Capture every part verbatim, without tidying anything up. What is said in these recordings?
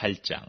팔 장.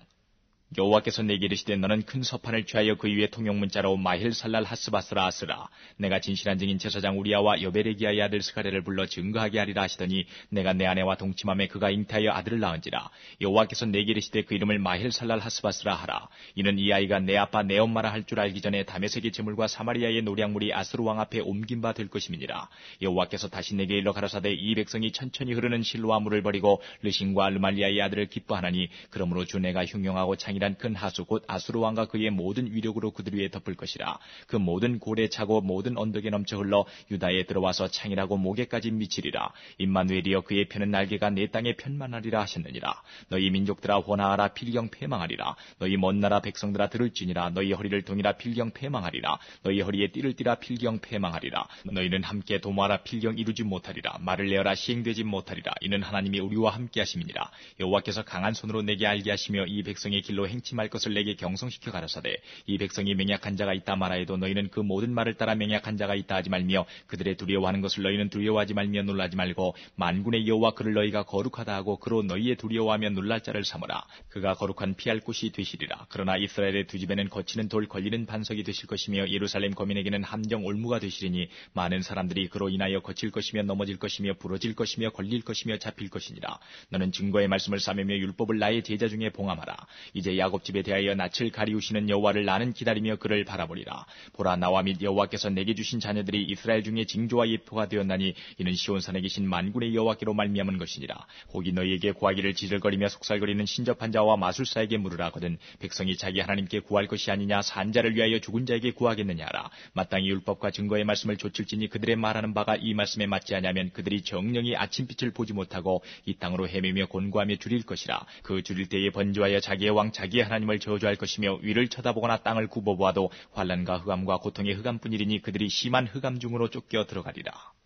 여호와께서 내게 이르시되 너는 큰 서판을 취하여 그 위에 통용문자로 마힐살랄 하스바스라 하스라. 내가 진실한 증인 제사장 우리아와 여베레기야의 아들 스가랴를 불러 증거하게 하리라 하시더니 내가 내 아내와 동침함에 그가 잉태하여 아들을 낳은지라. 여호와께서 내게 이르시되 그 이름을 마힐살랄 하스바스라 하라. 이는 이 아이가 내 아빠 내 엄마라 할 줄 알기 전에 다메섹의 제물과 사마리아의 노량물이 아스루 왕 앞에 옮긴 바 될 것임이니라. 여호와께서 다시 내게 일러 가라사대 이 백성이 천천히 흐르는 실로와 물을 버리고 르신과 르말리아의 아들을 기뻐하나니 그러므로 주 내가 흉용하고 창이란 큰 하수 곧 아수르 왕과 그의 모든 위력으로 그들 위에 덮을 것이라. 그 모든 고래 차고 모든 언덕에 넘쳐 흘러 유다에 들어와서 창이라고 목에까지 미치리라. 임마누엘이여 그의 펴는 날개가 내 땅에 편만하리라 하셨느니라. 너희 민족들아 원하하라 필경 패망하리라. 너희 먼 나라 백성들아 들을지니라. 너희 허리를 동이라 필경 패망하리라. 너희 허리에 띠를 띠라 필경 패망하리라. 너희는 함께 도모하라 필경 이루지 못하리라. 말을 내어라 시행되지 못하리라. 이는 하나님이 우리와 함께 하심이니라. 여호와께서 강한 손으로 내게 알게 하시며 이 백성의 길로 행침할 것을 내게 경성시켜 가라사대 이 백성이 맹약한 자가 있다 말하여도 너희는 그 모든 말을 따라 맹약한 자가 있다 하지 말며 그들의 두려워하는 것을 너희는 두려워하지 말며 놀라지 말고 만군의 여호와 그를 너희가 거룩하다 하고 그로 너희의 두려워하며 놀랄 자를 삼으라. 그가 거룩한 피할 곳이 되시리라. 그러나 이스라엘의 두 집에는 거치는 돌 걸리는 반석이 되실 것이며 예루살렘 거민에게는 함정 올무가 되시리니 많은 사람들이 그로 인하여 거칠 것이며 넘어질 것이며 부러질 것이며 걸릴 것이며 잡힐 것이니라. 너는 증거의 말씀을 싸매며 율법을 나의 제자 중에 봉함하라. 이제 야곱집에 대하여 낯을 가리우시는 여호와를 나는 기다리며 그를 바라보리라. 보라 나와 및 여호와께서 내게 주신 자녀들이 이스라엘 중에 징조와 예표가 되었나니 이는 시온산에 계신 만군의 여호와께로 말미암은 것이니라. 혹이 너희에게 구하기를 지질거리며 속살거리는 신접한 자와 마술사에게 물으라 하거든 백성이 자기 하나님께 구할 것이 아니냐 산 자를 위하여 죽은 자에게 구하겠느냐 하라. 마땅히 율법과 증거의 말씀을 좇을지니 그들의 말하는 바가 이 말씀에 맞지 아니하면 그들이 정령이 아침빛을 보지 못하고 이 땅으로 헤매며 곤고하며 줄일 것이라. 그 줄일 때에 번주하여 자기의 왕 자기의 하나님을 저주할 것이며 위를 쳐다보거나 땅을 굽어보아도 환난과 흑암과 고통의 흑암뿐이리니 그들이 심한 흑암 중으로 쫓겨 들어가리라.